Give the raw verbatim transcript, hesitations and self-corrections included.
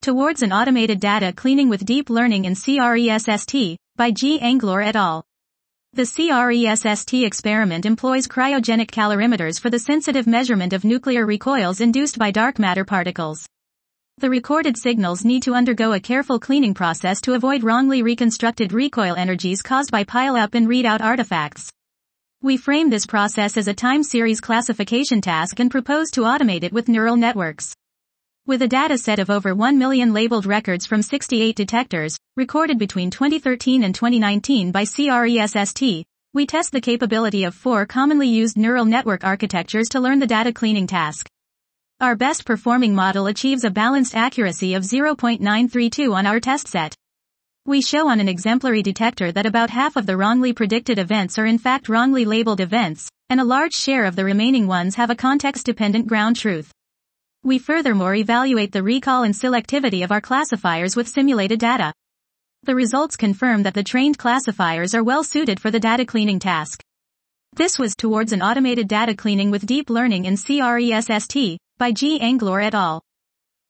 Towards an Automated Data Cleaning with Deep Learning in CRESST, by G. Anglor et al. The CRESST experiment employs cryogenic calorimeters for the sensitive measurement of nuclear recoils induced by dark matter particles. The recorded signals need to undergo a careful cleaning process to avoid wrongly reconstructed recoil energies caused by pile-up and readout artifacts. We frame this process as a time series classification task and propose to automate it with neural networks. With a data set of over one million labeled records from sixty-eight detectors, recorded between twenty thirteen and twenty nineteen by CRESST, we test the capability of four commonly used neural network architectures to learn the data cleaning task. Our best performing model achieves a balanced accuracy of zero point nine three two on our test set. We show on an exemplary detector that about half of the wrongly predicted events are in fact wrongly labeled events, and a large share of the remaining ones have a context-dependent ground truth. We furthermore evaluate the recall and selectivity of our classifiers with simulated data. The results confirm that the trained classifiers are well suited for the data cleaning task. This was Towards an Automated Data Cleaning with Deep Learning in CRESST, by G. Anglor et al.